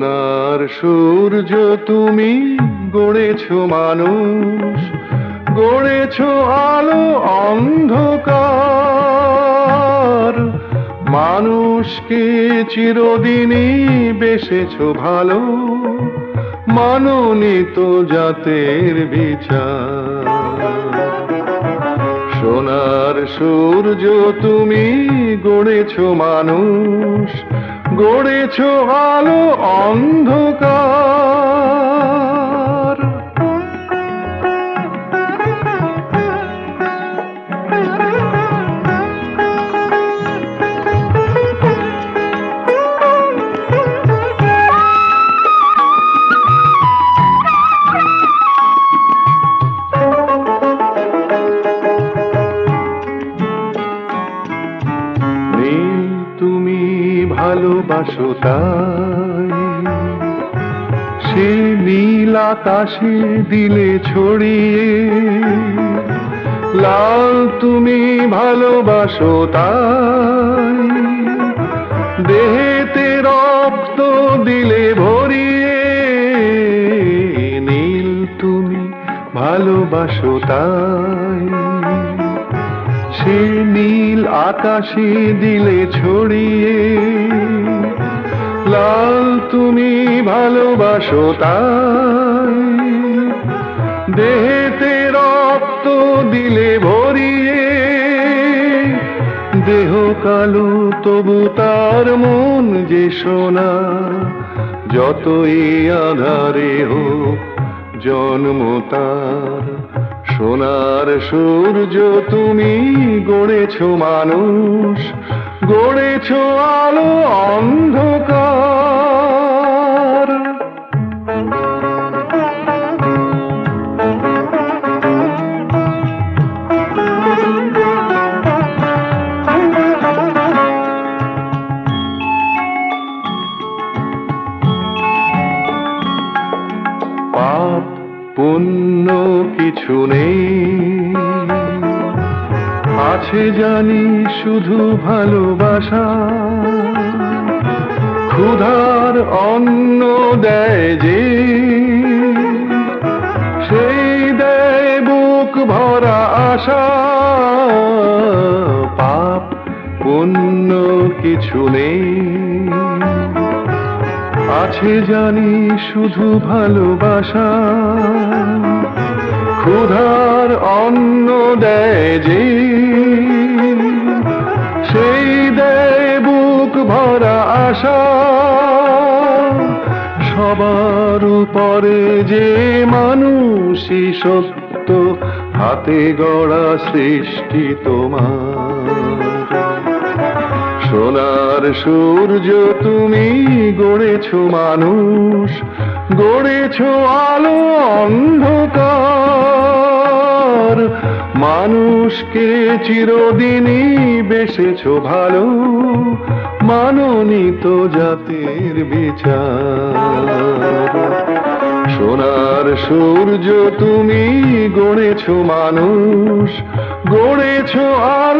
সোনার সূর্য তুমি গড়েছ মানুষ, গড়েছ আলো অন্ধকার। মানুষকে চিরদিনই বেসেছ ভালো, মাননি তো জাতের বিচার। সোনার সূর্য তুমি গড়েছ মানুষ, গড়েছ আলো অন্ধকার। তুমি ভালোবাসো তাই সে নীল আকাশে দিলে ছড়িয়ে, লাল তুমি ভালোবাসো তাই দেহেতে রক্ত দিলে ভরিয়ে। নীল তুমি ভালোবাসো তাই সে নীল আকাশে দিলে ছড়িয়ে, লাল তুমি ভালোবাসো তাই দেহেতে রক্ত দিলে ভরিয়ে। দেহ কালো তবু তার মন যে সোনা, যতই আঁধারে হোক জন্ম তার। সোনার সূর্য তুমি গড়েছ মানুষ, গড়েছ আলো অন্ধকার। পাপ পুণ্য কিছু নেই, আছে জানি শুধু ভালোবাসা। ক্ষুধার অন্ন দেয় যে, সেই দেয় বুক ভরা আশা। পাপ পুণ্য কিছু নেই, আছে জানি শুধু ভালোবাসা। ক্ষুধার অন্ন দেয় যে, সেই দেয় বুক ভরা আশা। সবার উপরে যে মানুষই সত্য, হাতে গড়া সৃষ্টি তোমার। সোনার সূর্য তুমি গড়েছ মানুষ, গড়েছ আলো অন্ধকার। মানুষকে চিরদিনই বেসেছ ভালো, মাননি তো জাতের বিচার। সোনার সূর্য তুমি গড়েছ মানুষ, গড়েছ